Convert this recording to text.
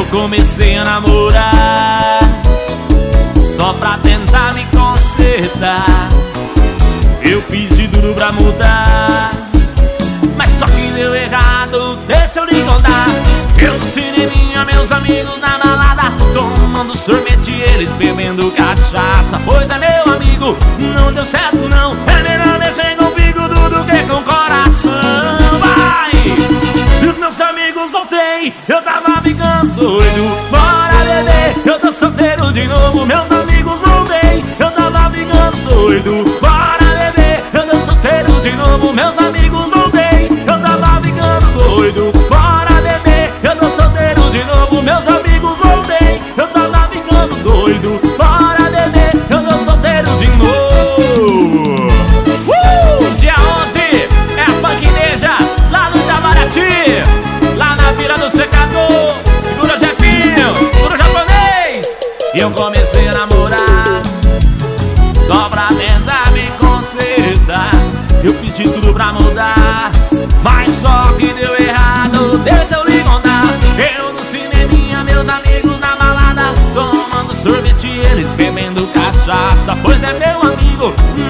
comecei a namorar só pra tentar me consertar. Eu fiz de tudo pra mudar, mas só que deu errado, deixa eu lhe contar. Eu no cineminha, meus amigos na balada, tomando sorvete, eles bebendo cachaça. Pois é, meu amigo, não deu certo não. É melhor mexer com o fígado do que com o coração. Vai! E os meus amigos voltei, eu tava ficando doido. Bora beber, eu tô solteiro de novo. Meus amigos voltei, eu tava ficando doido. Bora beber, eu tô solteiro de novo. Meus amigos voltei, eu tava ficando doido. Bora beber, eu tô solteiro de novo. Meus amigos voltei, eu tava ficando doido. Bora beber, eu tô solteiro de novo. Dia 11 é a Funkineja, lá no Itamaraty, lá na Vila do Secador. Segura o Jefinho, segura o japonês. E eu comecei a namorar só pra tentar me consertar. Eu fiz de tudo pra mudar, mas só que deu errado, deixa eu lhe contar. Eu no cineminha, meus amigos na balada, tomando sorvete, eles bebendo cachaça. Pois é, meu amigo,